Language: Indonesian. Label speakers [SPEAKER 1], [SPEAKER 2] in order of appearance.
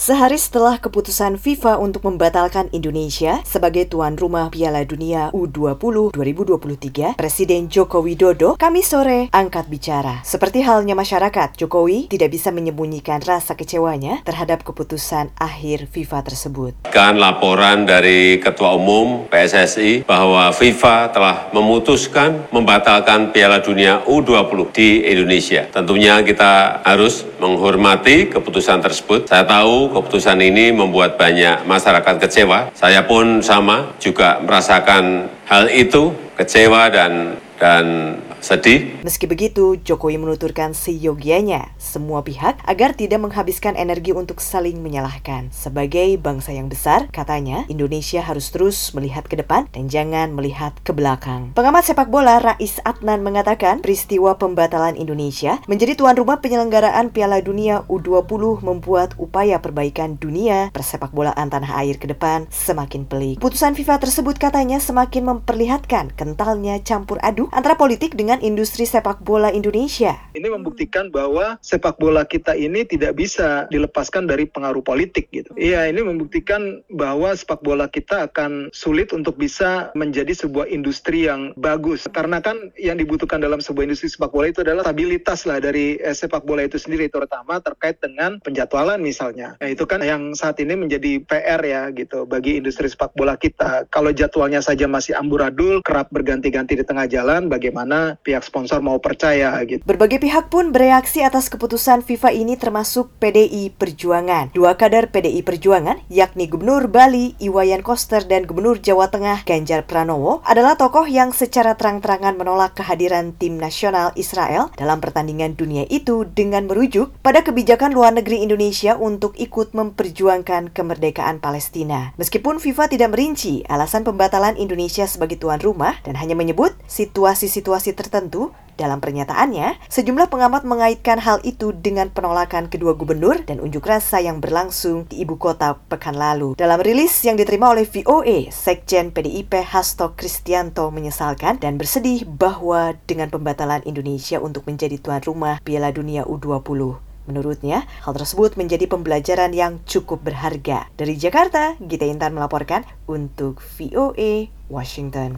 [SPEAKER 1] Sehari setelah keputusan FIFA untuk membatalkan Indonesia sebagai tuan rumah Piala Dunia U20 2023, Presiden Joko Widodo Kamis sore angkat bicara. Seperti halnya masyarakat, Jokowi tidak bisa menyembunyikan rasa kecewanya terhadap keputusan akhir FIFA tersebut.
[SPEAKER 2] Laporan dari Ketua Umum PSSI bahwa FIFA telah memutuskan membatalkan Piala Dunia U20 di Indonesia. Tentunya kita harus menghormati keputusan tersebut. Saya tahu keputusan ini membuat banyak masyarakat kecewa. Saya pun sama, juga merasakan hal itu, kecewa dan sedih.
[SPEAKER 1] Meski begitu, Jokowi menuturkan seyogianya semua pihak agar tidak menghabiskan energi untuk saling menyalahkan. Sebagai bangsa yang besar, katanya, Indonesia harus terus melihat ke depan dan jangan melihat ke belakang. Pengamat sepak bola Rais Adnan mengatakan, peristiwa pembatalan Indonesia menjadi tuan rumah penyelenggaraan Piala Dunia U20 membuat upaya perbaikan dunia persepak bolaan tanah air ke depan semakin pelik. Putusan FIFA tersebut katanya semakin memperlihatkan kentalnya campur aduk antara politik dengan industri sepak bola Indonesia.
[SPEAKER 3] Ini membuktikan bahwa sepak bola kita ini tidak bisa dilepaskan dari pengaruh politik gitu. Iya, ini membuktikan bahwa sepak bola kita akan sulit untuk bisa menjadi sebuah industri yang bagus. Karena kan yang dibutuhkan dalam sebuah industri sepak bola itu adalah stabilitas lah dari sepak bola itu sendiri, terutama terkait dengan penjadwalan misalnya. Nah, itu kan yang saat ini menjadi PR ya gitu bagi industri sepak bola kita. Kalau jadwalnya saja masih amburadul, kerap berganti-ganti di tengah jalan, bagaimana pihak sponsor mau percaya gitu.
[SPEAKER 1] Berbagai pihak pun bereaksi atas keputusan FIFA ini termasuk PDI Perjuangan. Dua kader PDI Perjuangan, yakni Gubernur Bali Iwayan Koster dan Gubernur Jawa Tengah Ganjar Pranowo adalah tokoh yang secara terang-terangan menolak kehadiran tim nasional Israel dalam pertandingan dunia itu dengan merujuk pada kebijakan luar negeri Indonesia untuk ikut memperjuangkan kemerdekaan Palestina. Meskipun FIFA tidak merinci alasan pembatalan Indonesia sebagai tuan rumah dan hanya menyebut situasi-situasi tertentu, dalam pernyataannya, sejumlah pengamat mengaitkan hal itu dengan penolakan kedua gubernur dan unjuk rasa yang berlangsung di ibu kota pekan lalu. Dalam rilis yang diterima oleh VOA, Sekjen PDIP Hasto Kristianto menyesalkan dan bersedih bahwa dengan pembatalan Indonesia untuk menjadi tuan rumah Piala Dunia U20. Menurutnya, hal tersebut menjadi pembelajaran yang cukup berharga. Dari Jakarta, Gita Intan melaporkan untuk VOA Washington.